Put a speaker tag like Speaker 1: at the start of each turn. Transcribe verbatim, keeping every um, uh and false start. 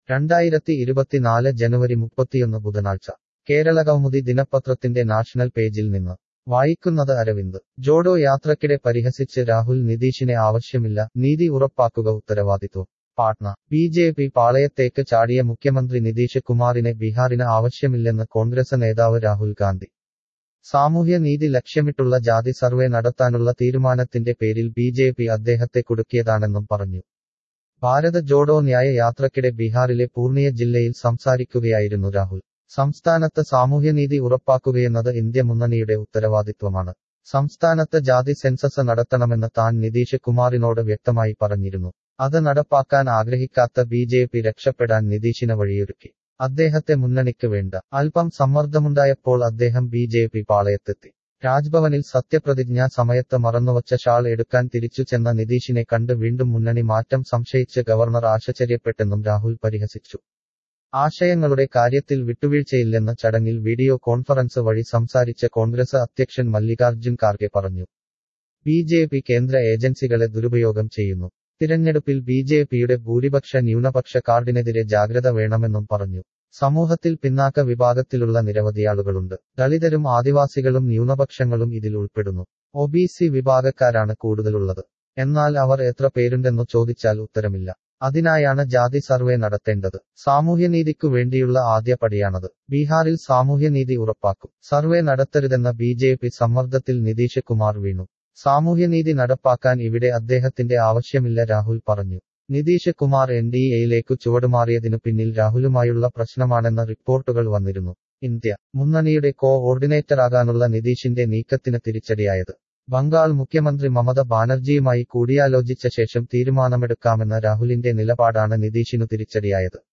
Speaker 1: രണ്ടായിരത്തി ഇരുപത്തിനാല് ജനുവരി മുപ്പത്തിയൊന്ന് ബുധനാഴ്ച കേരളകൗമുദി ദിനപത്രത്തിന്റെ നാഷണൽ പേജിൽ നിന്ന് വായിക്കുന്നത് അരവിന്ദ്. ജോഡോ യാത്രക്കിടെ പരിഹസിച്ച് രാഹുൽ നിതീഷിനെ ആവശ്യമില്ല, നീതി ഉറപ്പാക്കുക ഉത്തരവാദിത്വം. പാട്ന. ബി ജെ പി പാളയത്തേക്ക് ചാടിയ മുഖ്യമന്ത്രി നിതീഷ് കുമാറിനെ ബീഹാറിന് ആവശ്യമില്ലെന്ന് കോൺഗ്രസ് നേതാവ് രാഹുൽ ഗാന്ധി. സാമൂഹ്യ നീതി ലക്ഷ്യമിട്ടുള്ള ജാതി സർവേ നടത്താനുള്ള തീരുമാനത്തിന്റെ പേരിൽ ബി ജെ പി അദ്ദേഹത്തെ കുടുക്കിയതാണെന്നും പറഞ്ഞു. ഭാരത് ജോഡോ ന്യായ യാത്രക്കിടെ ബീഹാറിലെ പൂർണിയ ജില്ലയിൽ സംസാരിക്കുകയായിരുന്നു രാഹുൽ. സംസ്ഥാനത്ത് സാമൂഹ്യനീതി ഉറപ്പാക്കുകയെന്നത് ഇന്ത്യ മുന്നണിയുടെ ഉത്തരവാദിത്വമാണ്. സംസ്ഥാനത്ത് ജാതി സെൻസസ് നടത്തണമെന്ന് താൻ നിതീഷ് കുമാറിനോട് വ്യക്തമായി പറഞ്ഞിരുന്നു. അത് നടപ്പാക്കാൻ ആഗ്രഹിക്കാത്ത ബി ജെ പി രക്ഷപ്പെടാൻ നിതീഷിന് വഴിയൊരുക്കി. അദ്ദേഹത്തെ മുന്നണിക്ക് വേണ്ട. അല്പം സമ്മർദ്ദമുണ്ടായപ്പോൾ അദ്ദേഹം ബി ജെ പി പാളയത്തെത്തി. രാജ്ഭവനിൽ സത്യപ്രതിജ്ഞാ സമയത്ത് മറന്നുവച്ച ഷാൾ എടുക്കാൻ തിരിച്ചു ചെന്ന നിതീഷിനെ കണ്ട് വീണ്ടും മുന്നണി മാറ്റം സംശയിച്ച് ഗവർണർ ആശ്ചര്യപ്പെട്ടെന്നും രാഹുൽ പരിഹസിച്ചു. ആശയങ്ങളുടെ കാര്യത്തിൽ വിട്ടുവീഴ്ചയില്ലെന്ന് ചടങ്ങിൽ വീഡിയോ കോൺഫറൻസ് വഴി സംസാരിച്ച കോൺഗ്രസ് അധ്യക്ഷൻ മല്ലികാർജ്ജുൻ ഖാർഗെ പറഞ്ഞു. ബി ജെ പി കേന്ദ്ര ഏജൻസികളെ ദുരുപയോഗം ചെയ്യുന്നു. തിരഞ്ഞെടുപ്പിൽ ബി ജെ പിയുടെ ഭൂരിപക്ഷ ന്യൂനപക്ഷ കാർഡിനെതിരെ ജാഗ്രത വേണമെന്നും പറഞ്ഞു. സമൂഹത്തിൽ പിന്നാക്ക വിഭാഗത്തിലുള്ള നിരവധിയാളുകളുണ്ട്. ദളിതരും ആദിവാസികളും ന്യൂനപക്ഷങ്ങളും ഇതിൽ ഉൾപ്പെടുന്നു. ഒ ബി സി വിഭാഗക്കാരാണ് കൂടുതലുള്ളത്. എന്നാൽ അവർ എത്ര പേരുണ്ടെന്നു ചോദിച്ചാൽ ഉത്തരമില്ല. അതിനായാണ് ജാതി സർവേ നടത്തേണ്ടത്. സാമൂഹ്യനീതിക്കു വേണ്ടിയുള്ള ആദ്യ പടിയാണത്. ബീഹാറിൽ സാമൂഹ്യനീതി ഉറപ്പാക്കും. സർവേ നടത്തരുതെന്ന ബി ജെ പി സമ്മർദ്ദത്തിൽ നിതീഷ് കുമാർ വീണു. സാമൂഹ്യനീതി നടപ്പാക്കാൻ ഇവിടെ അദ്ദേഹത്തിന്റെ ആവശ്യമില്ല, രാഹുൽ പറഞ്ഞു. നിതീഷ് കുമാർ എൻ ഡി എയിലേക്കു ചുവടുമാറിയതിനു പിന്നിൽ രാഹുലുമായുള്ള പ്രശ്നമാണെന്ന റിപ്പോർട്ടുകൾ വന്നിരുന്നു. ഇന്ത്യ മുന്നണിയുടെ കോ ഓർഡിനേറ്ററാകാനുള്ള നിതീഷിന്റെ നീക്കത്തിന് തിരിച്ചടിയായത്. ബംഗാൾ മുഖ്യമന്ത്രി മമത ബാനർജിയുമായി കൂടിയാലോചിച്ച ശേഷം തീരുമാനമെടുക്കാമെന്ന രാഹുലിന്റെ നിലപാടാണ് നിതീഷിനു തിരിച്ചടിയായത്.